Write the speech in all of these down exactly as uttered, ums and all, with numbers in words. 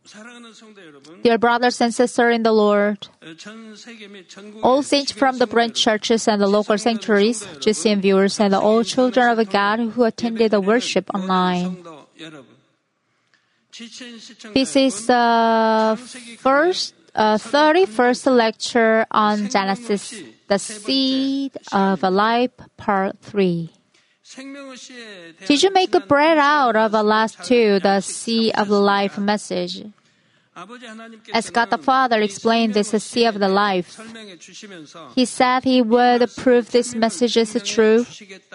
Dear brothers and sisters in the Lord, all saints from the branch churches and the local sanctuaries, G C M viewers, and all children of God who attended the worship online. This is the first, uh, thirty-first lecture on Genesis, the Seed of Life, Part three. Did you make a bread out of the last two, the Seed of Life message? As God the Father explained this Seed of the Life, He said He would prove this message is true.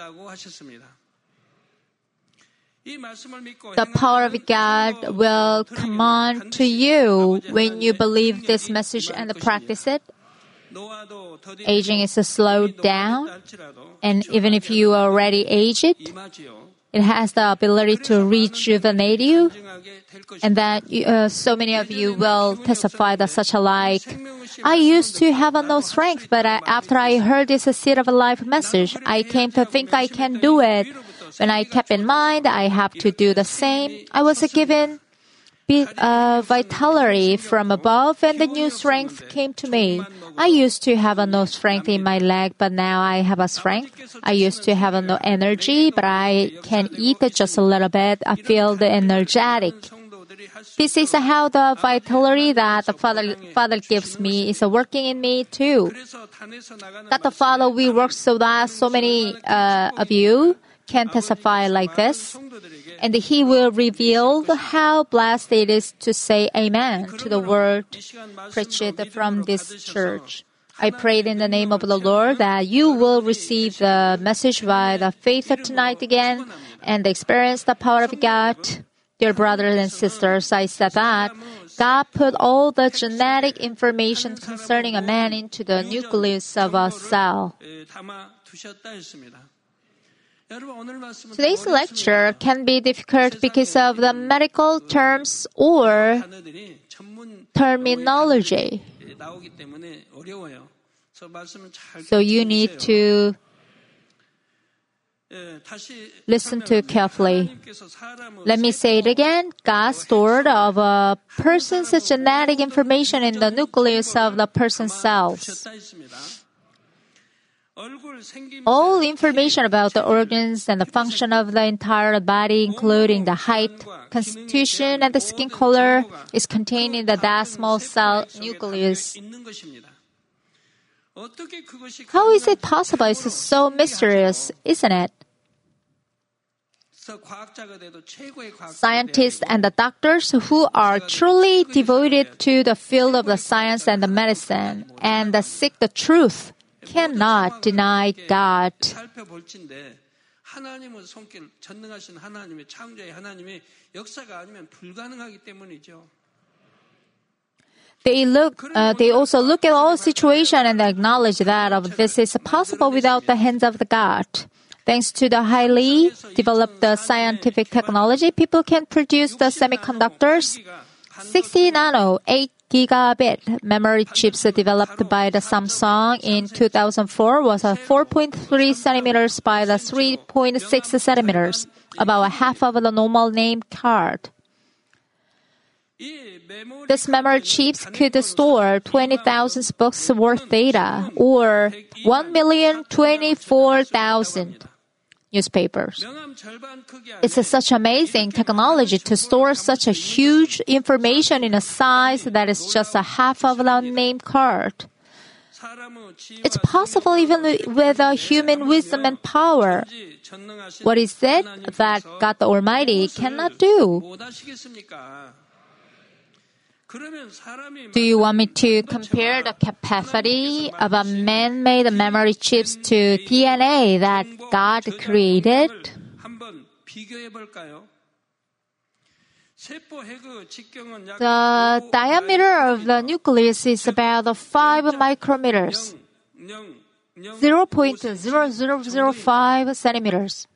The power of God will come on to you when you believe this message and practice it. Aging is slowed down, and even if you are already aged, it has the ability to rejuvenate you, and that uh, so many of you will testify that such a like, I used to have no strength, but I, after I heard this Seed of Life message, I came to think I can do it. When I kept in mind I have to do the same, I was given bit of vitality from above, and the new strength came to me. I used to have no strength in my leg, but now I have a strength. I used to have no energy, but I can eat just a little bit. I feel energetic. This is how the vitality that the Father, Father gives me is working in me too. That the Father we work so that so many uh, of you can testify like this. And He will reveal how blessed it is to say Amen to the word preached from this church. I prayed in the name of the Lord that you will receive the message by the faith tonight again and experience the power of God. Dear brothers and sisters, I said that God put all the genetic information concerning a man into the nucleus of a cell. Today's lecture can be difficult because of the medical terms or terminology. So you need to listen to carefully. Let me say it again. God stored of a person's genetic information in the nucleus of the person's cells. All information about the organs and the function of the entire body, including the height, constitution, and the skin color, is contained in the that small cell nucleus. How is it possible? It's so mysterious, isn't it? Scientists and the doctors who are truly devoted to the field of the science and the medicine and seek the truth cannot deny God. They look. Uh, they also look at all situations and acknowledge that of this is possible without the hands of the God. Thanks to the highly developed scientific technology, people can produce the semiconductors. sixty nano, eight gigabit memory chips developed by the Samsung in two thousand four was a four point three centimeters by the three point six centimeters, about half of the normal name card. This memory chips could store twenty thousand books worth data, or one million twenty-four thousand newspapers. It's a such amazing technology to store such a huge information in a size that is just a half of the name card. It's possible even with a human wisdom and power. What is it that God the Almighty cannot do? Do you want me to compare the capacity of a man-made memory chips to D N A that God created? The diameter of the nucleus is about five micrometers, zero point zero zero zero five centimeters.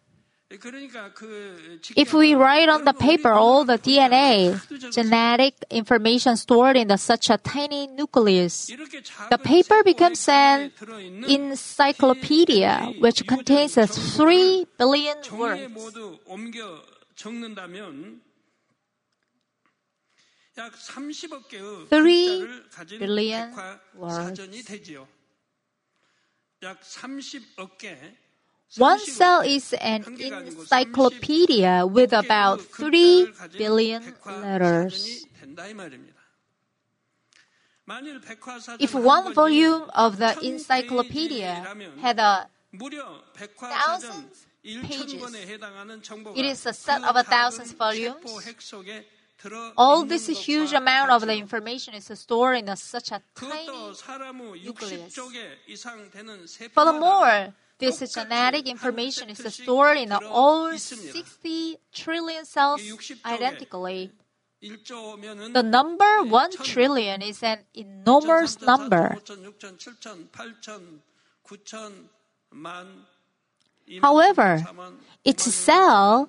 If we write on the paper all the D N A, genetic information stored in the, such a tiny nucleus, the paper becomes an encyclopedia which contains three billion words. three billion words. One cell is an encyclopedia with about three billion letters. If one volume of the encyclopedia had a thousand pages, it is a set of a thousand volumes. All this huge amount of the information is stored in a, such a tiny nucleus. Furthermore, this genetic information is stored in all sixty trillion cells identically. The number one trillion is an enormous number. However, each cell,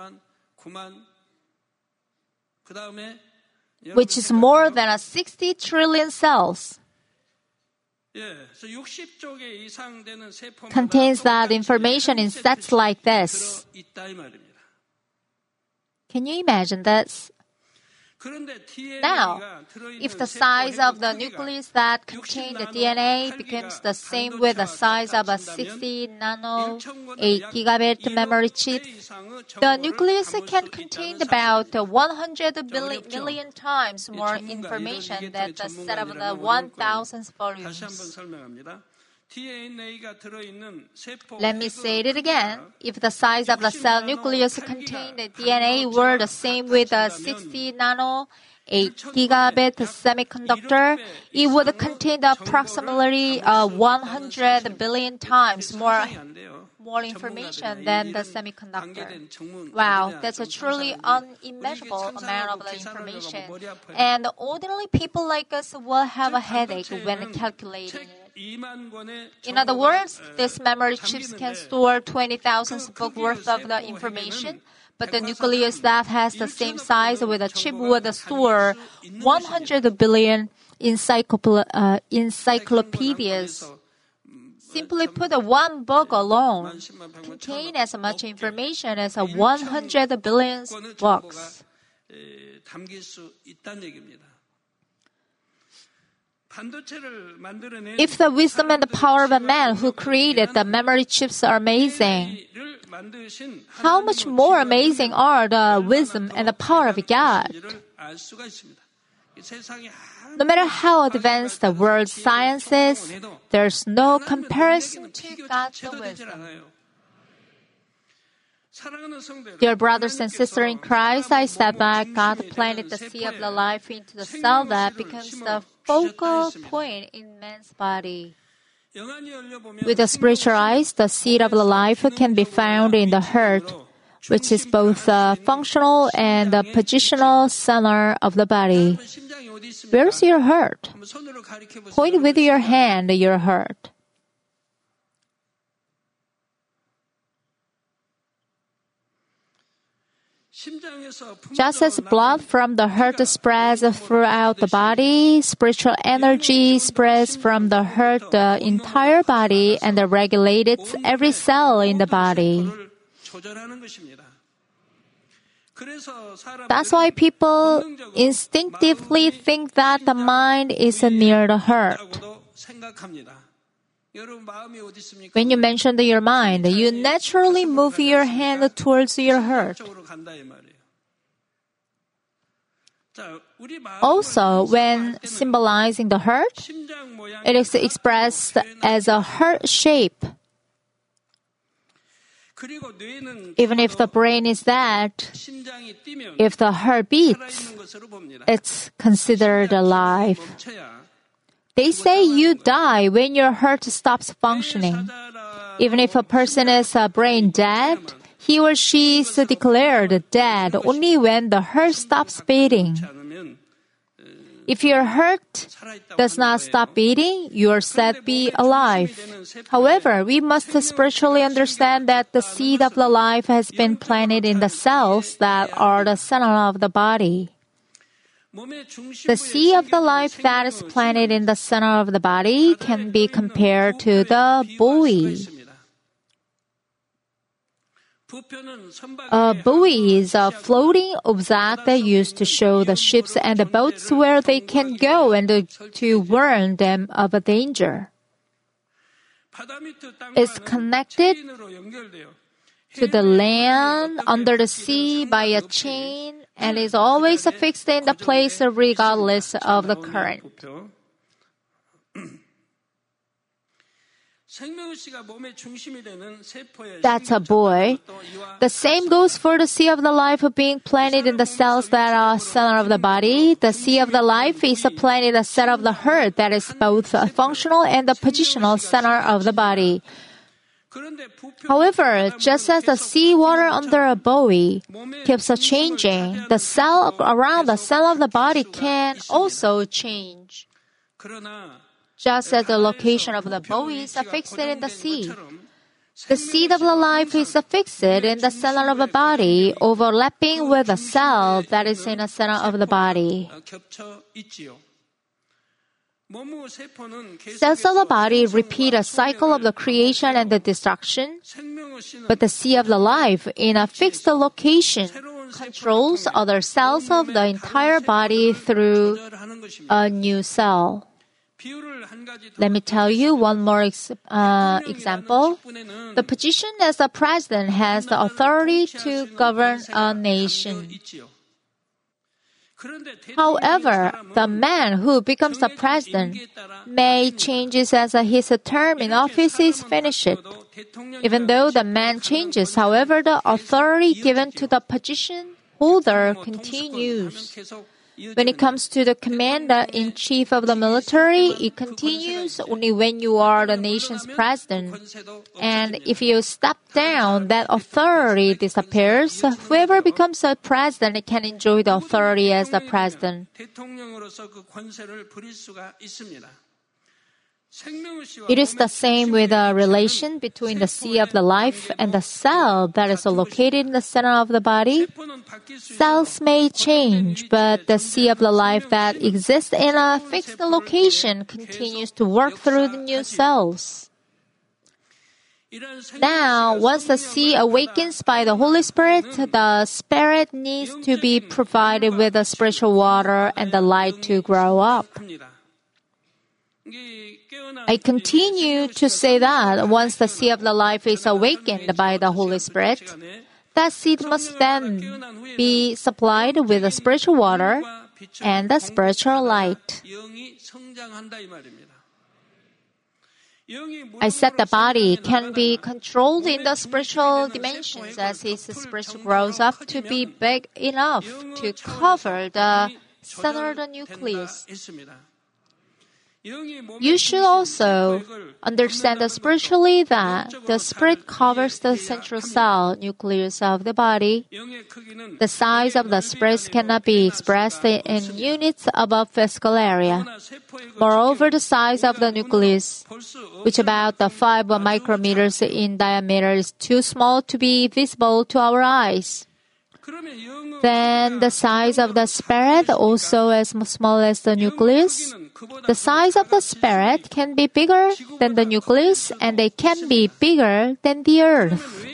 which is more than a sixty trillion cells, contains that information in sets like this. Can you imagine this? Now, if the size of the nucleus that contains the D N A becomes the same with the size of a sixty nano eight gigabit memory chip, the nucleus can contain about one hundred million times more information than the set of the one thousand volumes. Let me say it again. If the size of the cell nucleus contained the D N A were the same with a sixty nano eight gigabit semiconductor, it would contain approximately uh, one hundred billion times more, more information than the semiconductor. Wow, that's a truly unimaginable amount of the information. And ordinary people like us will have a headache when calculating it. In other words, these memory chips can store twenty thousand books worth of the information, but the nucleus that has the same size with a chip would store one hundred billion encyclop- uh, encyclopedias. Simply put, one book alone contains as much information as a one hundred billion books. If the wisdom and the power of a man who created the memory chips are amazing, how much more amazing are the wisdom and the power of God? No matter how advanced the world's science is, there's no comparison to God's wisdom. Dear brothers and sisters in Christ, I said that God planted the seed of the life into the cell that becomes the focal point in man's body. With the spiritual eyes, the seed of the life can be found in the heart, which is both the functional and the positional center of the body. Where's your heart? Point with your hand your heart. Just as blood from the heart spreads throughout the body, spiritual energy spreads from the heart the entire body and regulates every cell in the body. That's why people instinctively think that the mind is near the heart. When you mention your mind, you naturally move your hand towards your heart. Also, when symbolizing the heart, it is expressed as a heart shape. Even if the brain is dead, if the heart beats, it's considered alive. They say you die when your heart stops functioning. Even if a person is uh, brain dead, he or she is declared dead only when the heart stops beating. If your heart does not stop beating, you are said to be alive. However, we must spiritually understand that the seed of the life has been planted in the cells that are the center of the body. The seed of the life that is planted in the center of the body can be compared to the buoy. A buoy is a floating object that used to show the ships and the boats where they can go and to warn them of a danger. It's connected to the land under the sea by a chain and is always fixed in the place regardless of the current. That's a buoy. The same goes for the sea of the life being planted in the cells that are center of the body. The sea of the life is planted in the center of the heart that is both a functional and a positional center of the body. However, just as the sea water under a buoy keeps changing, the cell around the center of the body can also change. Just as the location of the buoy is fixed in the sea, the seed of the life is fixed in the center of the body, overlapping with the cell that is in the center of the body. Cells of the body repeat a cycle of the creation and the destruction, but the seed of the life in a fixed location controls other cells of the entire body through a new cell. Let me tell you one more ex- uh, example. The position as a president has the authority to govern a nation. However, the man who becomes the president may changes as his term in office is finished. Even though the man changes, however, the authority given to the position holder continues. When it comes to the commander-in-chief of the military, it continues only when you are the nation's president. And if you step down, that authority disappears. Whoever becomes a president can enjoy the authority as the president. It is the same with the relation between the sea of the life and the cell that is located in the center of the body. Cells may change, but the sea of the life that exists in a fixed location continues to work through the new cells. Now, once the sea awakens by the Holy Spirit, the Spirit needs to be provided with the spiritual water and the light to grow up. I continue to say that once the seed of the life is awakened by the Holy Spirit, that seed must then be supplied with the spiritual water and the spiritual light. I said the body can be controlled in the spiritual dimensions as its spirit grows up to be big enough to cover the center of the nucleus. You should also understand spiritually that the spirit covers the central cell nucleus of the body. The size of the spirit cannot be expressed in units above physical area. Moreover, the size of the nucleus, which about the five micrometers in diameter, is too small to be visible to our eyes. Then the size of the spirit also as small as the nucleus. The size of the spirit can be bigger than the nucleus, and they can be bigger than the earth.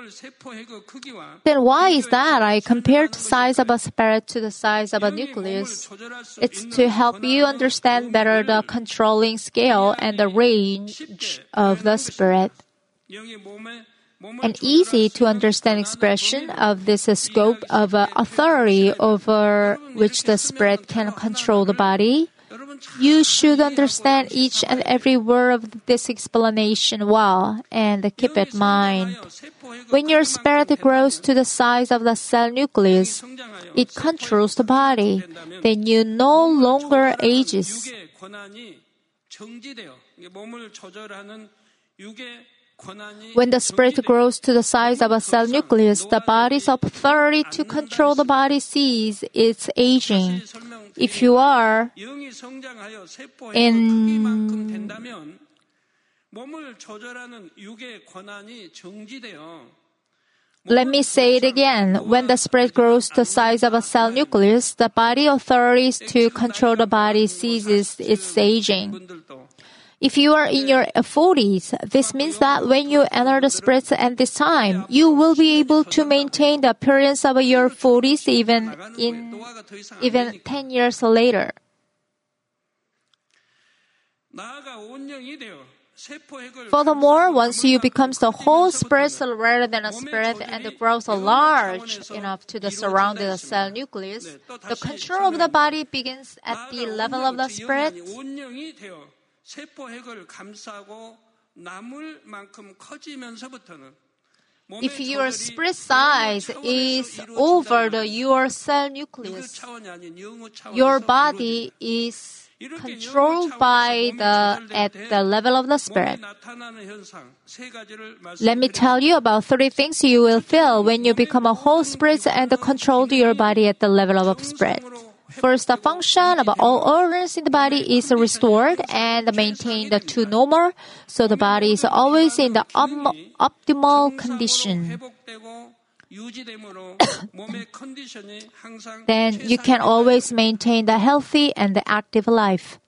Then why is that I compared the size of a spirit to the size of a nucleus? It's to help you understand better the controlling scale and the range of the spirit. An easy to understand expression of this scope of uh, authority over which the spirit can control the body. You should understand each and every word of this explanation well and keep it in mind. When your spirit grows to the size of the cell nucleus, it controls the body. Then you no longer ages. When the spirit grows to the size of a cell nucleus, the body's authority to control the body ceases its aging. If you are in Let me say it again. When the spirit grows to the size of a cell nucleus, the body authorities to control the body ceases its aging. If you are in your forties, this means that when you enter the Spirit at this time, you will be able to maintain the appearance of your forties even in even ten years later. Furthermore, once you become the whole spirit rather than a spirit and grows large enough to the surrounding cell nucleus, the control of the body begins at the level of the spirit. If your spirit size is over the your cell nucleus, your body is controlled by the at the level of the spirit. Let me tell you about three things you will feel when you become a whole spirit and control your body at the level of spirit. First, the function of all organs in the body is restored and maintained to normal, so the body is always in the op- optimal condition. Then you can always maintain the healthy and the active life.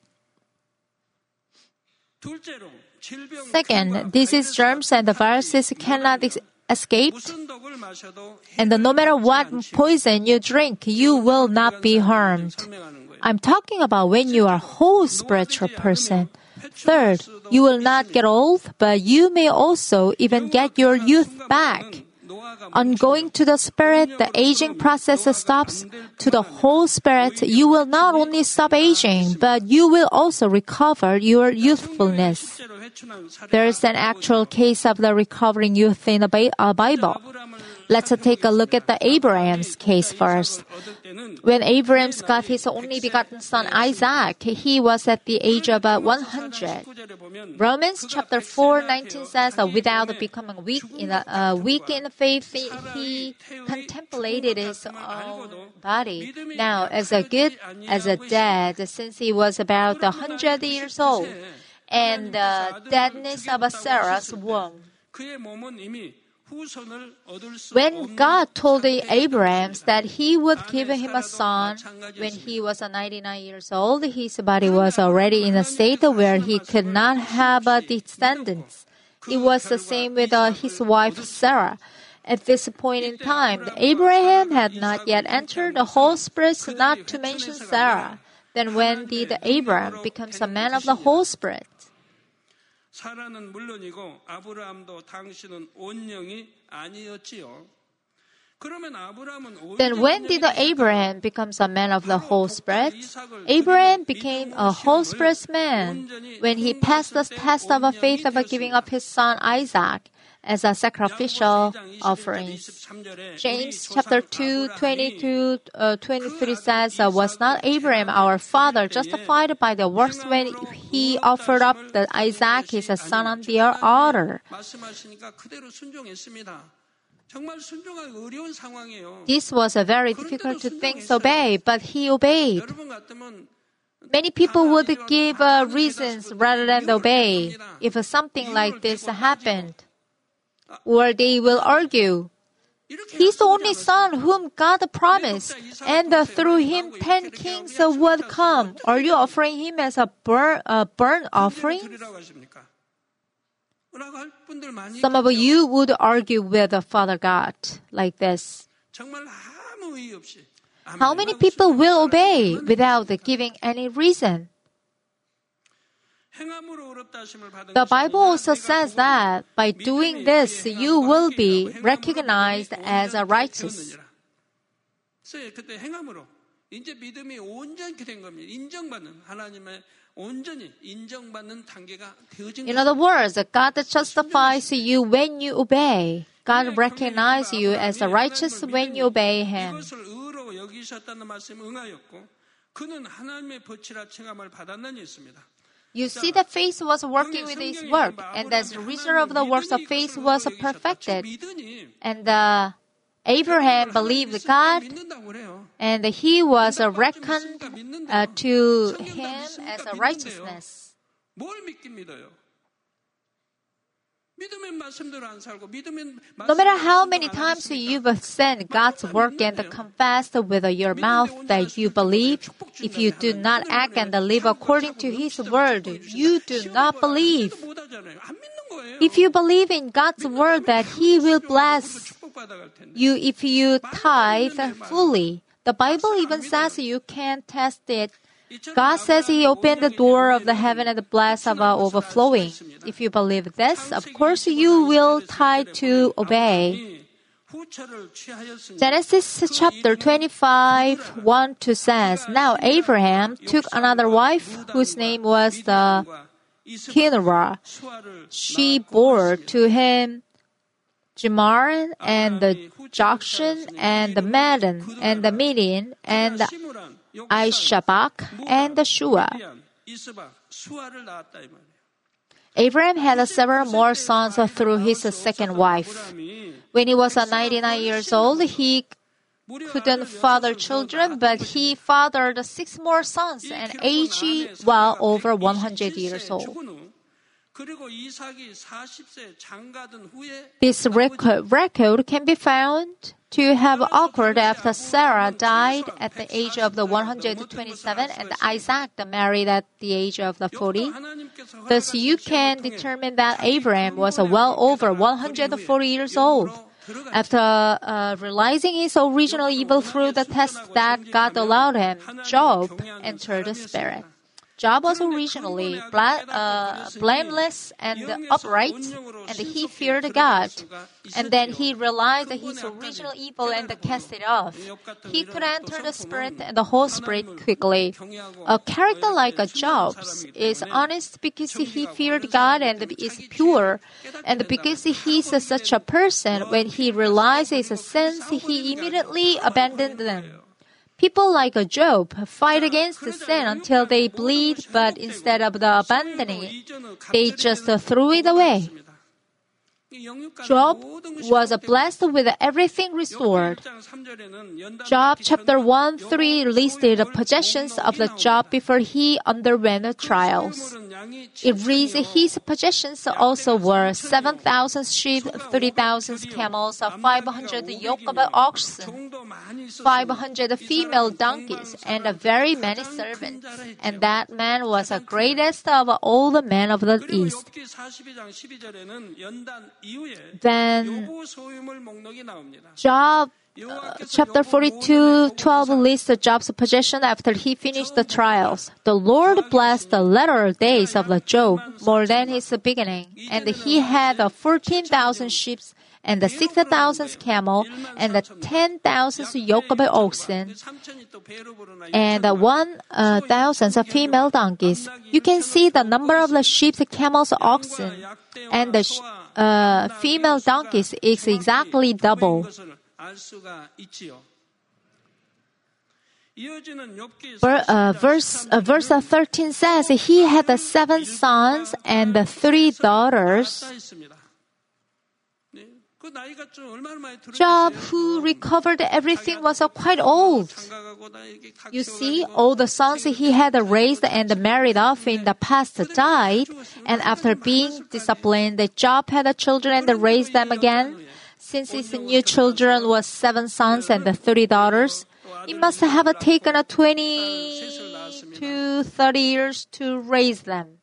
Second, disease germs and the viruses cannot ex- escape. And no matter what poison you drink, you will not be harmed. I'm talking about when you are a whole spiritual person. Third, you will not get old, but you may also even get your youth back. On going to the Spirit, the aging process stops. To the whole Spirit, you will not only stop aging, but you will also recover your youthfulness. There is an actual case of the recovering youth in the Bible. Let's take a look at the Abraham's case first. When Abraham got his only begotten son Isaac, he was at the age of one hundred. Romans chapter four nineteen says that without becoming weak in the, uh, weak in faith, he contemplated his own body. Now, as a good as a dead, since he was about one hundred years old, and the deadness of Sarah's womb. When God told Abraham that he would give him a son when he was ninety-nine years old, his body was already in a state where he could not have a descendants. It was the same with uh, his wife Sarah. At this point in time, Abraham had not yet entered the whole spirit, not to mention Sarah. Then when did Abraham become a man of the whole spirit? 사라는 물론이고 아브라함도 당시는 온영이 아니었지요. 그러면 아브라함은 Then when did Abraham become a man of the whole spirit? Abraham became a whole spirit man when he passed the test of a faith of giving up his son Isaac as a sacrificial offering. James chapter two, twenty-two, uh, twenty-three says, uh, was not Abraham our father justified by the works when he offered up the Isaac his son on the altar? This was a very difficult thing to obey, but he obeyed. Many people would give uh, reasons rather than obey if something like this happened. Or they will argue, he's the only son whom God promised, and uh, through him ten kings uh, would come. Are you offering him as a burn, uh, burnt offering? Some of you would argue with the Father God like this. How many people will obey without giving any reason? The Bible also says that by doing this, you will be recognized as a righteous. In other words, God justifies you when you obey. God recognizes you as a righteous when you obey Him. You see that faith was working with his work, and as the result of the works of faith was perfected. And uh, Abraham believed God, and he was uh, reckoned uh, to him as a righteousness. No matter how many times you've said God's work and confessed with your mouth that you believe, if you do not act and live according to His word, you do not believe. If you believe in God's word that He will bless you if you tithe fully, the Bible even says you can test it. God says He opened the door of the heaven and bless of overflowing. If you believe this, of course you will tithe to obey. Genesis chapter twenty-five, one to two says, Now Abraham took another wife whose name was the Keturah. She bore to him Jimar and the Jokshan and the Madden and the Midian and the Ishabak and the Shua. Abraham had several more sons through his second wife. When he was ninety-nine years old, he couldn't father children, but he fathered six more sons and aged well over one hundred years old. This record, record can be found to have occurred after Sarah died at the age of the one hundred twenty-seven and Isaac married at the age of the forty. Thus, you can determine that Abraham was well over one hundred forty years old. After uh, realizing his original evil through the test that God allowed him, Job entered the Spirit. Job was originally bla- uh, blameless and upright, and he feared God. And then he realized his original evil and cast it off. He could enter the Spirit and the whole Spirit quickly. A character like Job's is honest because he feared God and is pure. And because he is such a person, when he realized his sins, he immediately abandoned them. People like Job fight against sin until they bleed, but instead of the abandoning it, they just threw it away. Job was blessed with everything restored. Job chapter one three listed the possessions of the Job before he underwent trials. It reads his possessions also were seven thousand sheep, thirty thousand camels, five hundred yoke of oxen, five hundred female donkeys, and very many servants. And that man was the greatest of all the men of the East. Then Job uh, chapter forty-two, twelve lists Job's possession after he finished the trials. The Lord blessed the latter days of the Job more than his beginning, and he had fourteen thousand sheep and the six thousand camel and the ten thousand yoke of oxen and the one uh, thousand female donkeys. You can see the number of the sheep, camels, oxen, and the uh, female donkeys is exactly double. Ver, uh, verse, uh, verse thirteen says he had seven sons and three daughters. Job, who recovered everything, was uh, quite old. You see, all the sons he had raised and married off in the past died, and after being disciplined, Job had children and raised them again. Since his new children was seven sons and thirty daughters, it must have taken uh, twenty to thirty years to raise them.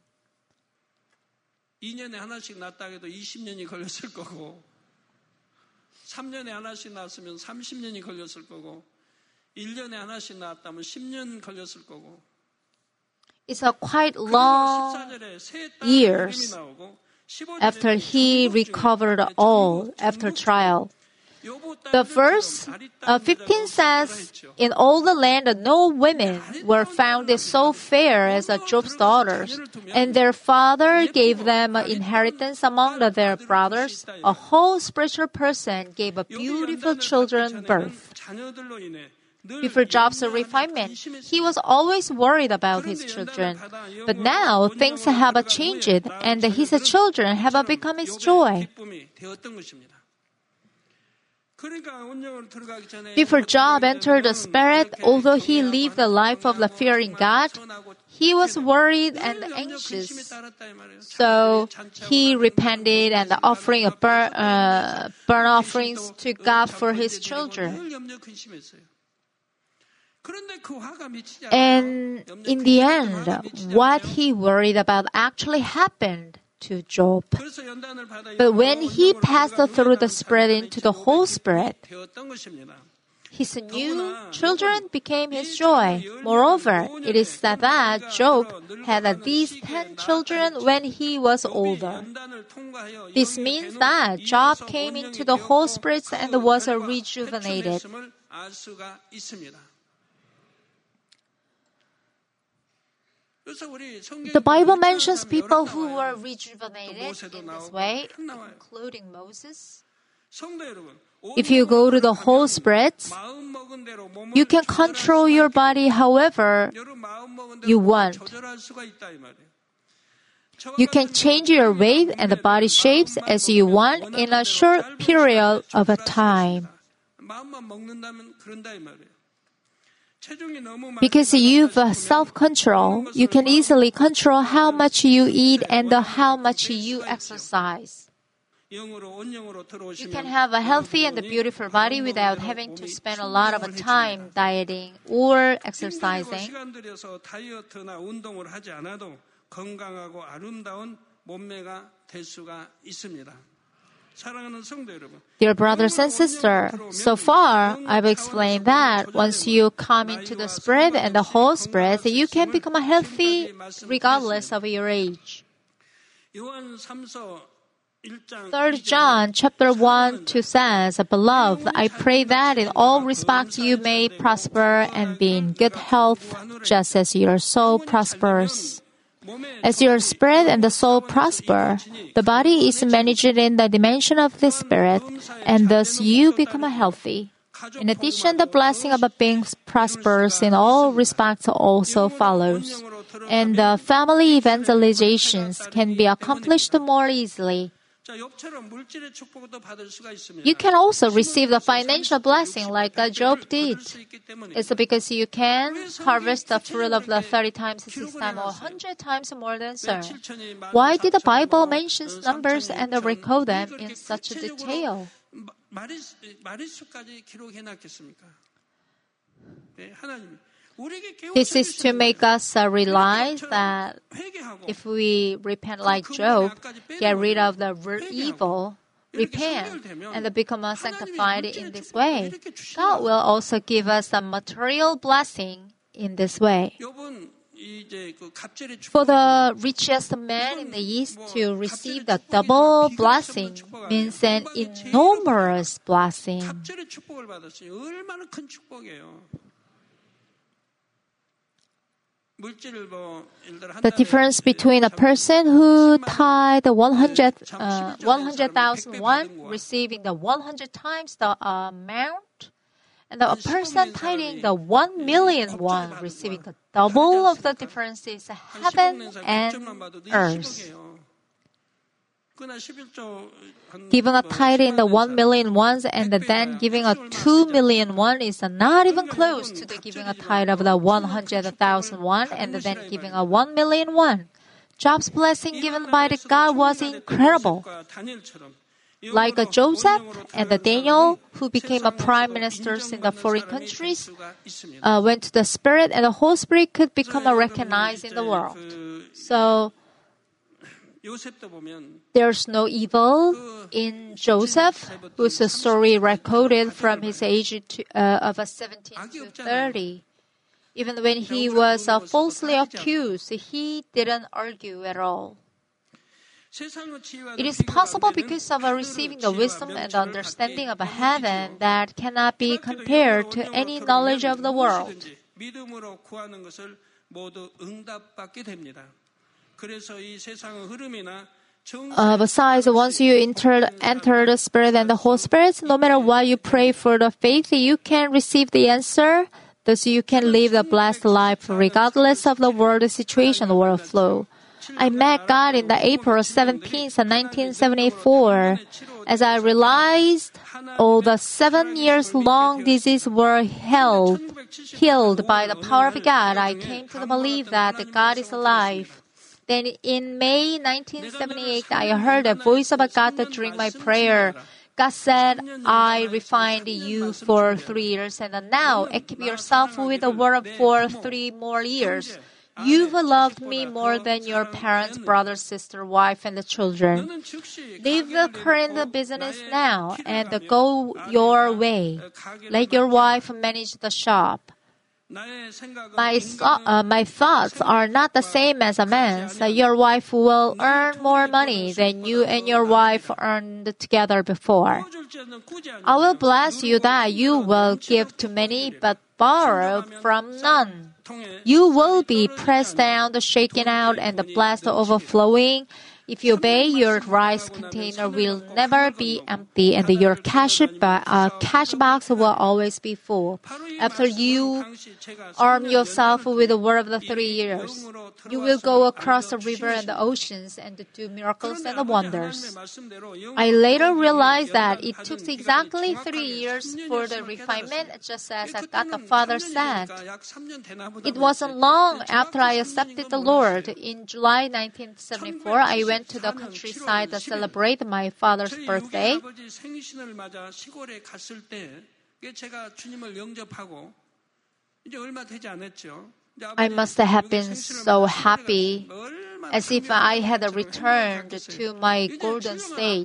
이 년에 하나씩 낳았다 해도 이십 년이 걸렸을 거고 삼 년에 하나씩 낳았으면 삼십 년이 걸렸을 거고 일 년에 하나씩 낳았다면 십 년 걸렸을 거고 It's a quite long years after he recovered all after trial. The verse uh, fifteen says, in all the land no women were found so fair as Job's daughters, and their father gave them inheritance among their brothers. A whole spiritual person gave a beautiful children birth. Before Job's refinement, he was always worried about his children. But now things have changed, and his children have become his joy. Before Job entered the Spirit, although he lived the life of the fearing God, he was worried and anxious. So he repented and offering a burn, uh, burnt offerings to God for his children. And in the end, what he worried about actually happened to Job. But when he passed through the Spirit into the whole Spirit, his new children became his joy. Moreover, it is said that Job had at least ten children when he was older. This means that Job came into the whole Spirit and was rejuvenated. The Bible mentions people who were rejuvenated in this way, including Moses. If you go to the whole Spirit, you can control your body however you want. You can change your weight and the body shapes as you want in a short period of a time. Because you've self-control, you can easily control how much you eat and how much you exercise. You can have a healthy and beautiful body without having to spend a lot of time dieting or exercising. Dear brothers and sisters, so far I've explained that once you come into the Spirit and the whole Spirit, you can become healthy regardless of your age. Third John chapter one two says, Beloved, I pray that in all respects you may prosper and be in good health, just as your soul prospers. As your spirit and the soul prosper, the body is managed in the dimension of the Spirit, and thus you become healthy. In addition, the blessing of being prosperous in all respects also follows, and the family evangelizations can be accomplished more easily. You can also receive the financial blessing like Job did. It's because you can harvest the fruit of the thirty times, six times, or one hundred times more than so. Why did the Bible mention numbers and record them in such detail? This is to make us uh, realize that if we repent like Job, get rid of the evil, repent, and become sanctified in this way, God will also give us a material blessing in this way. For the richest man in the East to receive the double blessing means an enormous blessing. The difference between a person who tithed one hundred thousand won, receiving the one hundred times the amount, and a person tithing the one million won, receiving the double of the difference is heaven and earth. Giving a tithe in the one million won and then giving a two million won is not even close to the giving a tithe of the one hundred thousand won and then giving a one million won. Job's blessing given by the God was incredible. Like a Joseph and the Daniel, who became a prime ministers in the foreign countries, uh, went to the Spirit, and the whole Spirit could become a recognized in the world. So, there's no evil in Joseph, whose story recorded from his age to, uh, of seventeen to thirty. Even when he was uh, falsely accused, he didn't argue at all. It is possible because of uh, receiving the wisdom and understanding of heaven that cannot be compared to any knowledge of the world. Uh, besides, once you enter, enter the Spirit and the Holy Spirit, no matter what you pray for the faith, you can receive the answer. Thus, you can live a blessed life regardless of the world situation or flow. I met God in the April seventeenth, nineteen seventy-four, As I realized all the seven years long disease were held, healed by the power of God, I came to believe that God is alive. Then in May nineteen seventy-eight, I heard a voice of God during my prayer. God said, I refined you for three years, and now equip yourself with the word for three more years. You've loved me more than your parents, brother, sister, wife, and the children. Leave the current business now and go your way. Let your wife manage the shop. My, uh, my thoughts are not the same as a man's. Your wife will earn more money than you and your wife earned together before. I will bless you that you will give to many but borrow from none. You will be pressed down, shaken out, and blessed overflowing. If you obey, your rice container will never be empty, and your cash, ba- uh, cash box will always be full. After you arm yourself with the word of the three years, you will go across the river and the oceans and do miracles and wonders. I later realized that it took exactly three years for the refinement, just as God the Father said. It wasn't long after I accepted the Lord. In July nineteen seventy-four, I went to the countryside to celebrate my father's birthday. I must have been so happy, as if I had returned to my golden state.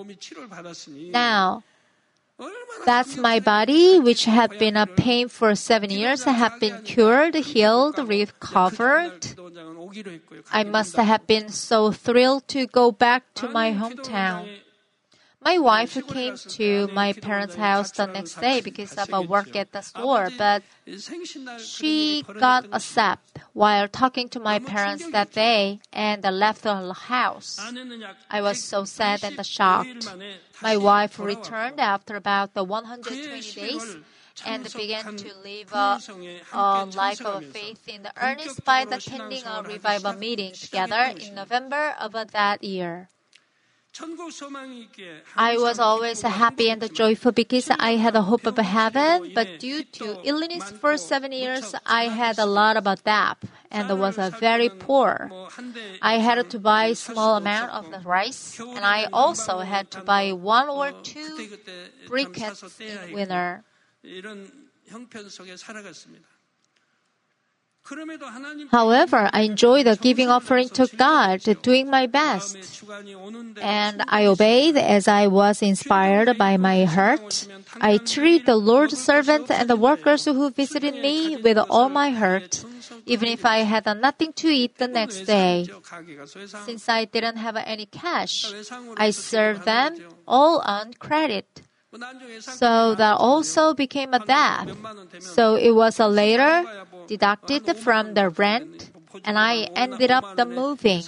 Now, that's my body, which had been a pain for seven years, had been cured, healed, recovered. I must have been so thrilled to go back to my hometown. My wife came to my parents' house the next day because of a work at the store, but she got upset while talking to my parents that day and left the house. I was so sad and shocked. My wife returned after about the one hundred twenty days and began to live a, a life of faith in the earnest by attending a revival meeting together in November of that year. I was always happy and joyful because I had a hope of heaven, but due to illness for seven years, I had a lot of debt and was very poor. I had to buy a small amount of the rice, and I also had to buy one or two briquettes in winter. However, I enjoyed the giving offering to God, doing my best. And I obeyed as I was inspired by my heart. I treated the Lord's servants and the workers who visited me with all my heart, even if I had nothing to eat the next day. Since I didn't have any cash, I served them all on credit. So that also became a debt. So it was a later deducted from the rent, and I ended up the moving.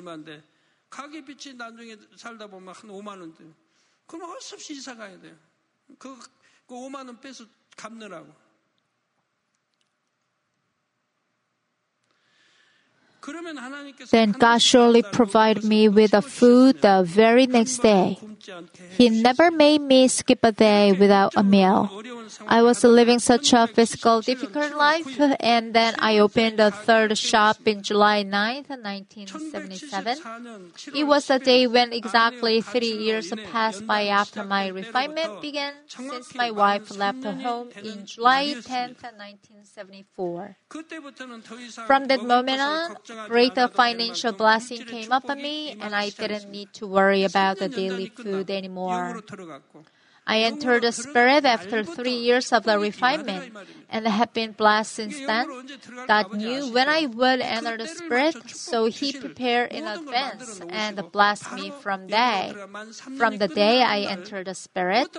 Then God surely provided me with the food the very next day. He never made me skip a day without a meal. I was living such a physical, difficult life, and then I opened a third shop in July ninth, nineteen seventy-seven. It was a day when exactly three years passed by after my refinement began, since my wife left her home in July tenth, nineteen seventy-four. From that moment on, greater financial blessing came upon me, and I didn't need to worry about the daily food anymore. I entered the Spirit after three years of the refinement and have been blessed since then. God knew when I would enter the Spirit, so He prepared in advance and blessed me from day, from the day I entered the Spirit.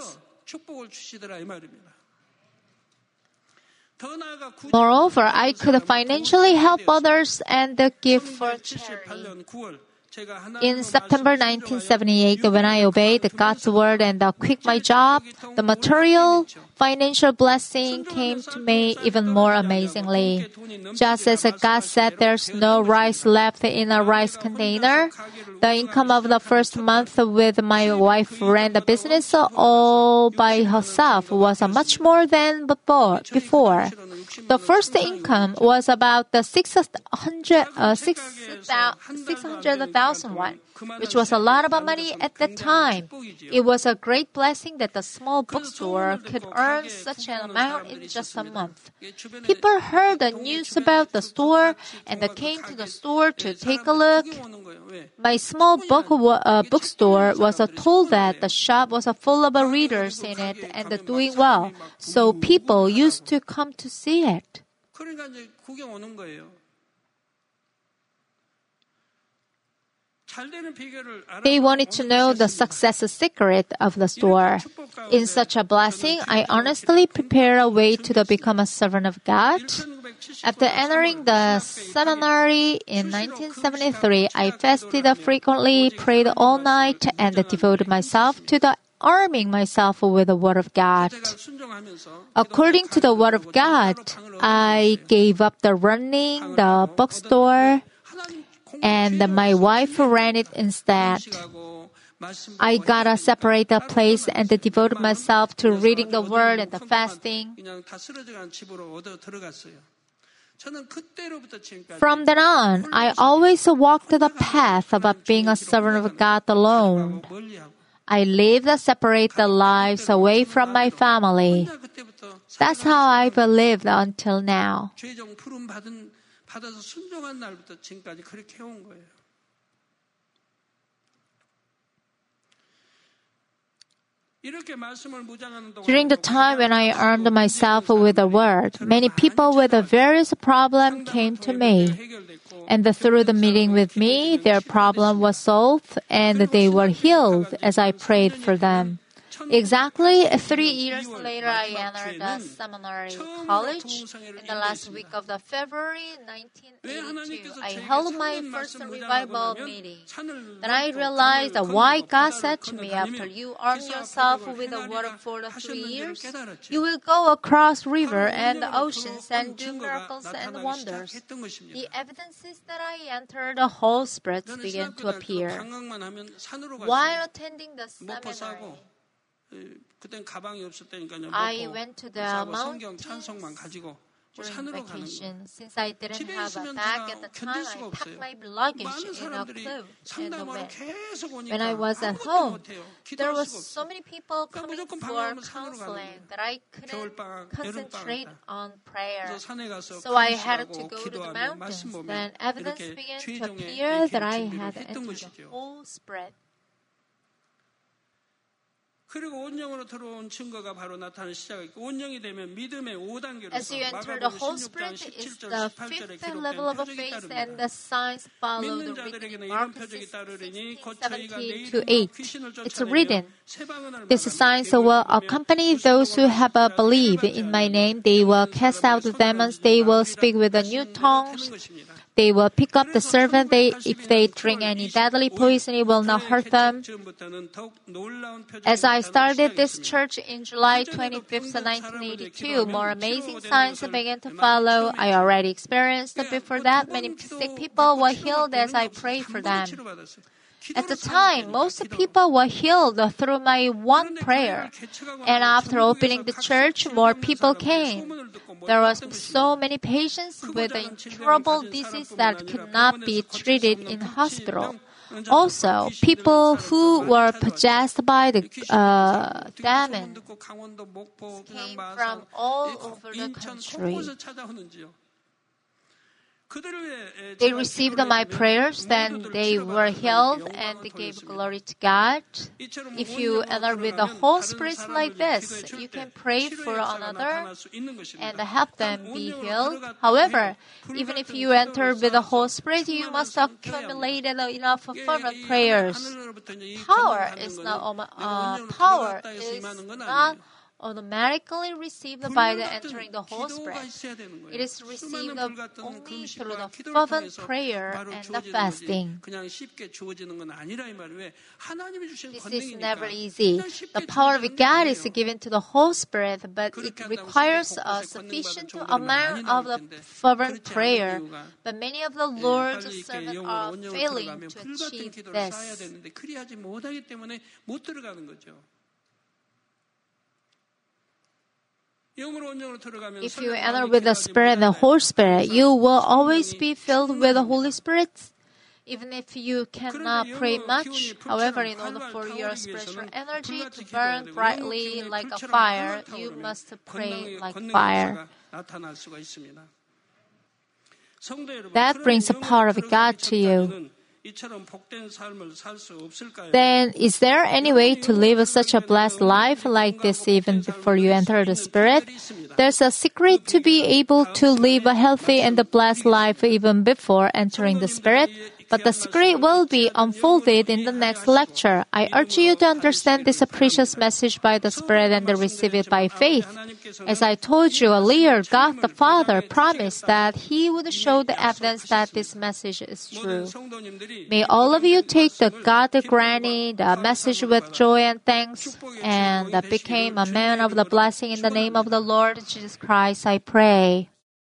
Moreover, I could financially help others and give for charity. In September nineteen seventy-eight, when I obeyed God's word and quit my job, the material financial blessing came to me even more amazingly. Just as God said there's no rice left in a rice container, the income of the first month with my wife ran the business all by herself was much more than before. before. The first income was about the six hundred, uh, six hundred thousand won, which was a lot of money at that time. It was a great blessing that the small bookstore could earn such an amount in just a month. People heard the news about the store and they came to the store to take a look. My small book uh, bookstore was uh, told that the shop was uh, full of uh, readers in it and uh, doing well, so people used to come to see it. They wanted to know the success secret of the store. In such a blessing, I honestly prepared a way to the become a servant of God. After entering the seminary in nineteen seventy-three, I fasted frequently, prayed all night, and devoted myself to the arming myself with the Word of God. According to the Word of God, I gave up the running the bookstore, and my wife ran it instead. I got a separate place and devoted myself to reading the Word and the fasting. From then on, I always walked the path of being a servant of God alone. I lived separate lives away from my family. That's how I've lived until now. During the time when I armed myself with the Word, many people with various problems came to me. And through the meeting with me, their problem was solved and they were healed as I prayed for them. Exactly three years later, I entered the seminary college. In the last week of the February nineteen eighty-two, I held my first revival meeting. Then I realized why God said to me, after you arm yourself with the Word for the three years, you will go across river and oceans and do miracles and wonders. The evidences that I entered the Holy Spirit began to appear. While attending the seminary, I went to the mountains during vacation. Since I didn't have a bag at the time, I packed my luggage in a cloth and went. When I was at home, there were so many people coming for counseling that I couldn't concentrate on prayer. So I had to go to the mountains. Then evidence began to appear that I had entered the whole spread. As you enter the whole spirit, it's the fifth level of faith, and the signs follow the written in Mark sixteen, seventeen to eight. It's written, "These signs will accompany those who have a belief in my name. They will cast out demons. They will speak with the new tongues. They will pick up the serpent. They, if they drink any deadly poison, it will not hurt them." As I started this church in July twenty-fifth, nineteen eighty-two, more amazing signs began to follow. I already experienced before that. Many sick people were healed as I prayed for them. At the time, most people were healed through my one prayer. And after opening the church, more people came. There were so many patients with incurable disease that could not be treated in hospital. Also, people who were possessed by the uh, demon came from all over the country. They received my prayers, then they were healed, and they gave glory to God. If you enter with the Holy Spirit like this, you can pray for another and help them be healed. However, even if you enter with the Holy Spirit, you must accumulate enough fervent prayers. Power is not uh, power is not automatically received by the entering the Holy Spirit. It is received only through the fervent prayer and the fasting. This is never easy. The power of God is given to the Holy Spirit, but it requires a sufficient amount of the fervent prayer. But many of the Lord's servants are failing to achieve this. If you enter with the Spirit and the Holy Spirit, you will always be filled with the Holy Spirit. Even if you cannot pray much, however, in order for your spiritual energy to burn brightly like a fire, you must pray like fire. That brings the power of God to you. Then, is there any way to live such a blessed life like this even before you enter the Spirit? There's a secret to be able to live a healthy and a blessed life even before entering the Spirit. But the secret will be unfolded in the next lecture. I urge you to understand this precious message by the Spirit and to receive it by faith. As I told you earlier, God the Father promised that He would show the evidence that this message is true. May all of you take the God-granted the message with joy and thanks, and that became a man of the blessing in the name of the Lord Jesus Christ, I pray.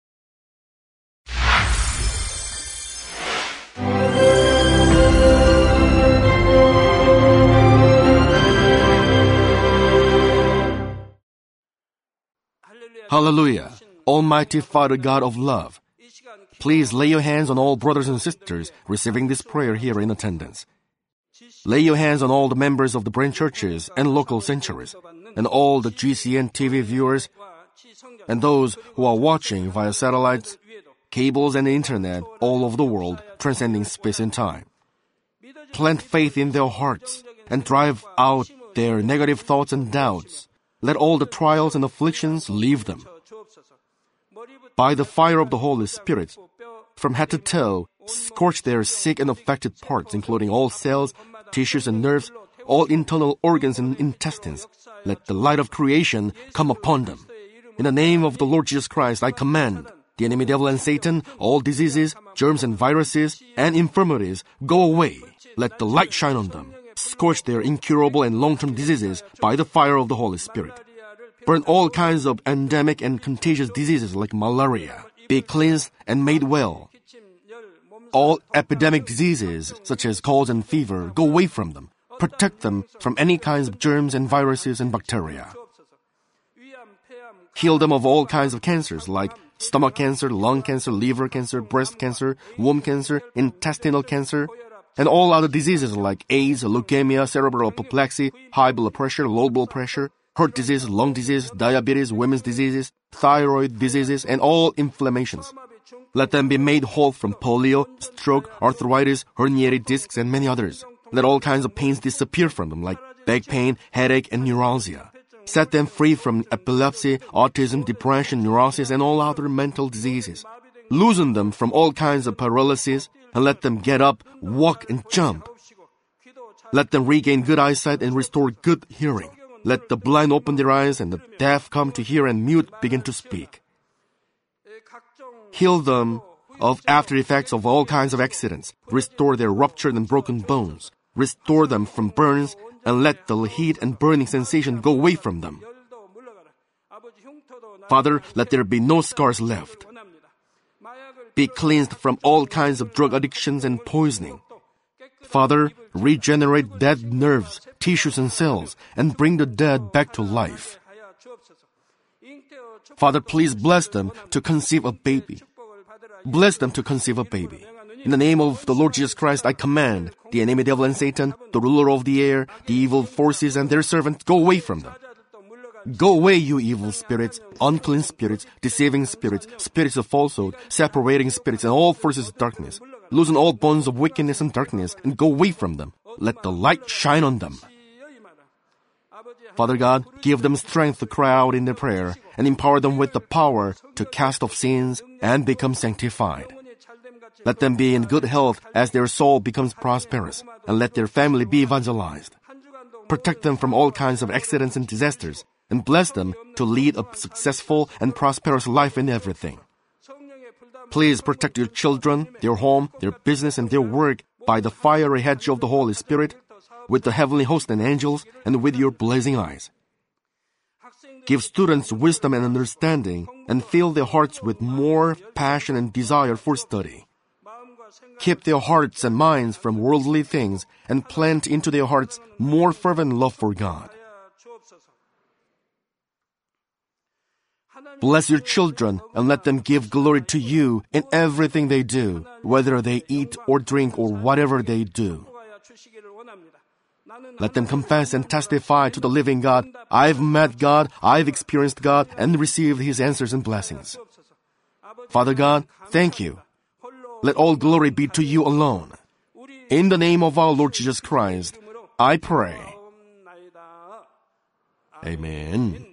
Hallelujah! Almighty Father God of love, please lay your hands on all brothers and sisters receiving this prayer here in attendance. Lay your hands on all the members of the branch churches and local sanctuaries, and all the G C N T V viewers, and those who are watching via satellites, cables, and the internet all over the world, transcending space and time. Plant faith in their hearts and drive out their negative thoughts and doubts. Let all the trials and afflictions leave them. By the fire of the Holy Spirit, from head to toe, scorch their sick and affected parts, including all cells, tissues, and nerves, all internal organs and intestines. Let the light of creation come upon them. In the name of the Lord Jesus Christ, I command the enemy devil and Satan, all diseases, germs and viruses, and infirmities, go away. Let the light shine on them. Scorch their incurable and long-term diseases by the fire of the Holy Spirit. Burn all kinds of endemic and contagious diseases like malaria. Be cleansed and made well. All epidemic diseases, such as colds and fever, go away from them. Protect them from any kinds of germs and viruses and bacteria. Heal them of all kinds of cancers like stomach cancer, lung cancer, liver cancer, breast cancer, womb cancer, intestinal cancer, and all other diseases like AIDS, leukemia, cerebral apoplexy, high blood pressure, low blood pressure, heart disease, lung disease, diabetes, women's diseases, thyroid diseases, and all inflammations. Let them be made whole from polio, stroke, arthritis, herniated discs, and many others. Let all kinds of pains disappear from them like back pain, headache, and neuralgia. Set them free from epilepsy, autism, depression, neurosis, and all other mental diseases. Loosen them from all kinds of paralysis, and let them get up, walk, and jump. Let them regain good eyesight and restore good hearing. Let the blind open their eyes and the deaf come to hear and mute begin to speak. Heal them of after effects of all kinds of accidents. Restore their ruptured and broken bones. Restore them from burns and let the heat and burning sensation go away from them. Father, let there be no scars left. Be cleansed from all kinds of drug addictions and poisoning. Father, regenerate dead nerves, tissues, and cells, and bring the dead back to life. Father, please bless them to conceive a baby. Bless them to conceive a baby. In the name of the Lord Jesus Christ, I command the enemy devil and Satan, the ruler of the air, the evil forces, and their servants, go away from them. Go away, you evil spirits, unclean spirits, deceiving spirits, spirits of falsehood, separating spirits, and all forces of darkness. Loosen all bonds of wickedness and darkness, and go away from them. Let the light shine on them. Father God, give them strength to cry out in their prayer, and empower them with the power to cast off sins and become sanctified. Let them be in good health as their soul becomes prosperous, and let their family be evangelized. Protect them from all kinds of accidents and disasters, and bless them to lead a successful and prosperous life in everything. Please protect your children, their home, their business, and their work by the fiery hedge of the Holy Spirit, with the heavenly host and angels, and with your blazing eyes. Give students wisdom and understanding, and fill their hearts with more passion and desire for study. Keep their hearts and minds from worldly things, and plant into their hearts more fervent love for God. Bless your children and let them give glory to you in everything they do, whether they eat or drink or whatever they do. Let them confess and testify to the living God, I've met God, I've experienced God, and received His answers and blessings. Father God, thank you. Let all glory be to you alone. In the name of our Lord Jesus Christ, I pray. Amen.